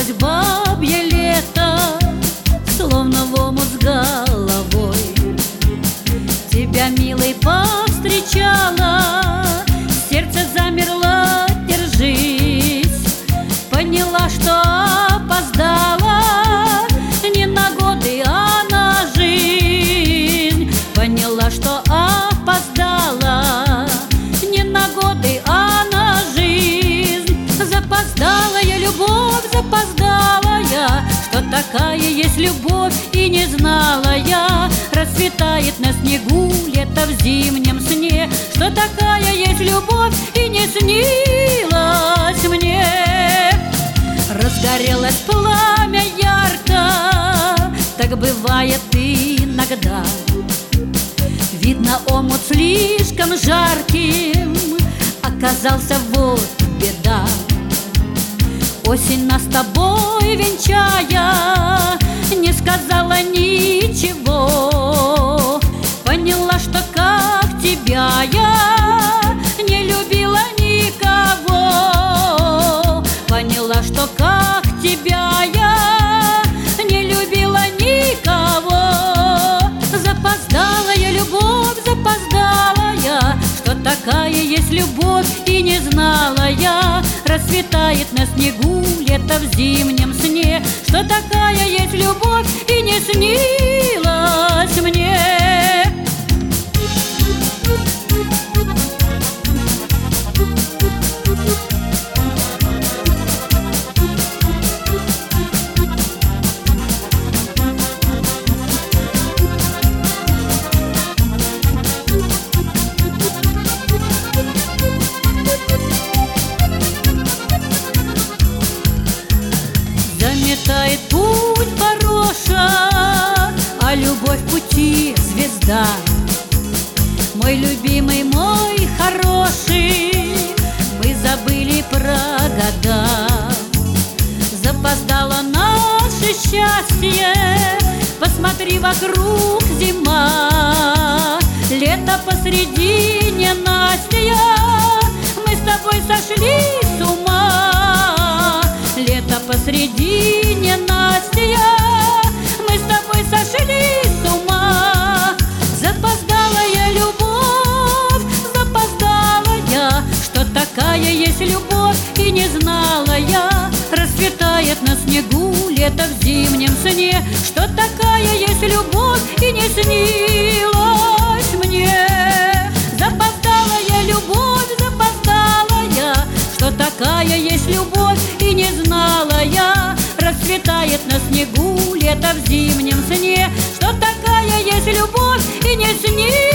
Вернулось бабье лето, словно в омут с головой. Тебя, милый, повстречала, сердце замерло, держись. Поняла, что опоздала, не на годы, а на жизнь. Поняла, что опоздала, не на годы, а на жизнь. Запоздалая любовь, запоздалая, что такая есть любовь, и не знала я. Расцветает на снегу лето в зимнем сне, что такая есть любовь, и не снилась мне. Разгорелось пламя ярко, так бывает иногда. Видно, омут слишком жарким оказался, вот беда. Осень нас с тобой венчая не сказала ничего. Поняла, что как тебя я не любила никого. Поняла, что как тебя я не любила никого. Запоздалая любовь, запоздалая, что такая есть любовь, и не знала я. Расцветает на снегу лето в зимнем сне, что такая есть любовь, и не снилась мне. Заметает путь пороша, а любовь в пути звезда. Мой любимый, мой хороший, мы забыли про года. Запоздало наше счастье, посмотри, вокруг зима. Лето посредине, Настя, мы с тобой сошли с ума. Лето посредине, Настя, мы с тобой сошли с ума. Запоздалая любовь, запоздалая, что такая есть любовь, и не знала я. Расцветает на снегу лето в зимнем сне, что такая есть любовь, и не снилась мне. Запоздалая любовь, запоздалая, что такая есть любовь, и не знала я. Расцветает на снегу лето в зимнем сне, что такая есть любовь, и не снилась.